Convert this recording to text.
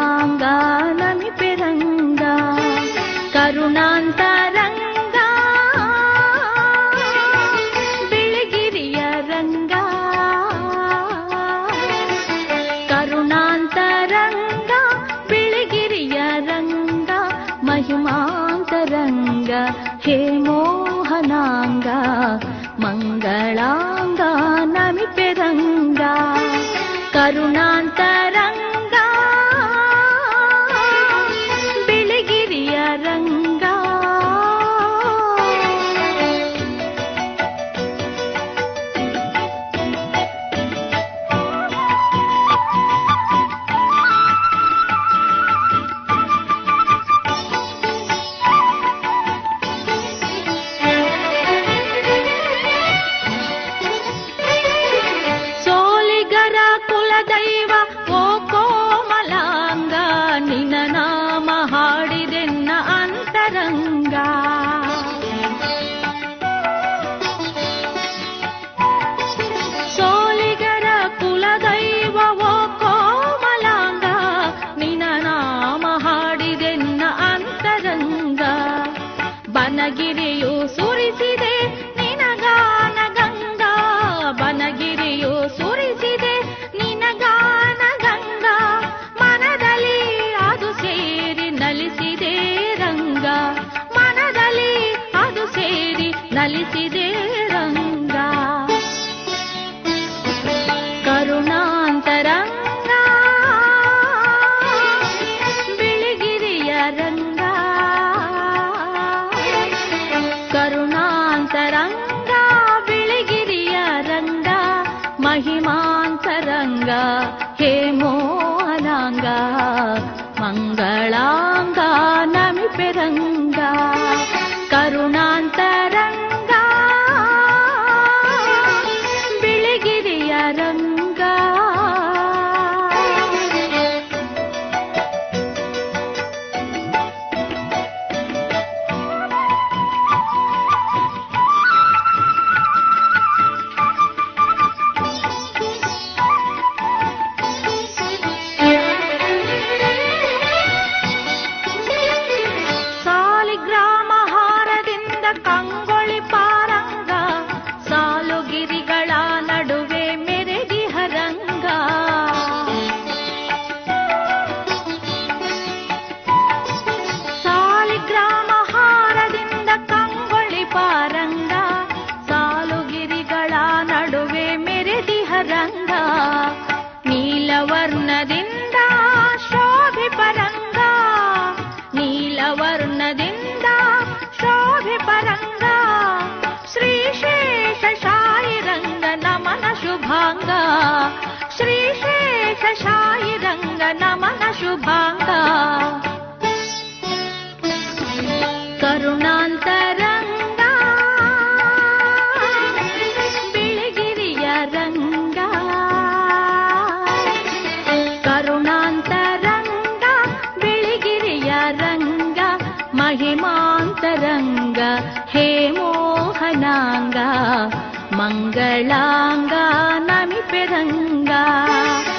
ಮಂಗಳಾಂಗ ನಮಿಪೆರಂಗ ಕರುಣಾಂತರಂಗ ಬಿಳಿಗಿರಿಯ ರಂಗ ಕರುಣಾಂತರಂಗ ಬಿಳಿಗಿರಿಯ ರಂಗ ಮಹಿಮಾಂತರಂಗ ಹೇ ಮೋಹನಾಂಗ ಮಂಗಳಾಂಗ ನಮಿಪೆರಂಗ ಕರುಣಾಂತರಂಗ ಬಿಳಿಗಿರಿಯ ರಂಗ ದೈವ ಓ ಕೋಮಲಾಂಗ ನಿನ್ನ ನಾಮ ಹಾಡಿದೆನ್ನ ಅಂತರಂಗ ಸೋಲಿಗರ ಕುಲದೈವ ಓ ಕೋಮಲಾಂಗ ನಿನ್ನ ನಾಮ ಹಾಡಿದೆನ್ನ ಅಂತರಂಗ ಬನಗಿರಿಯು ಸುರಿಸಿದೆ ನಿನಗಾನ ಗಂಗಾ ಬನಗಿರಿಯು ಸುರಿಸಿದೆ ನಲಿಸಿದೆ ರಂಗ ಕರುಣಾಂತರಂಗ ಬಿಳಿಗಿರಿಯ ರಂಗ ಕರುಣಾಂತರಂಗ ಬಿಳಿಗಿರಿಯ ರಂಗ ಮಹಿಮಾಂತರಂಗ ಹೇ ಮೋಹನಾಂಗ ಮಂಗಳಾಂಗ ನಮಿಪೆರಂಗ ಕರುಣಾಂತರಂಗ ಬಿಳಿಗಿರಿಯ ರಂಗ ಸಾಲಿಗ್ರಾಮ ಹಾರದಿಂದ ಕಂಗೊಳಿ ಪಾರಂಗ ಸಾಲುಗಿರಿಗಳ ನಡುವೆ ಮೆರೆದಿಹರಂಗ ಸಾಲಿಗ್ರಾಮ ಹಾರದಿಂದ ಕಂಗೊಳಿ ಪಾರಂಗ ಸಾಲುಗಿರಿಗಳ ನಡುವೆ ಮೆರೆದಿಹರಂಗ ನೀಲವರ್ಣದಿಂದ ಶೋಭಿಪರಂಗ ನೀಲವರ್ಣದಿಂದ ಶೋಭಿಪರಂಗ ಶ್ರೀಶೇಷ ಶಾಯಿರಂಗ ನಮನ ಶುಭಾಂಗ ಶ್ರೀಶೇಷ ಶಾಯಿರಂಗ ನಮನ ಶುಭಾಂಗ ಕರುಣಾಂತರಂಗ ಬಿಳಿಗಿರಿಯ ರಂಗ ಕರುಣಾಂತರಂಗ ಬಿಳಿಗಿರಿಯ ರಂಗ ಮಹಿಮಾಂತರಂಗ ಹೇ ಮೋಹನಾಂಗ ಮಂಗಳಾಂಗ ನಮಿಪೆರಂಗ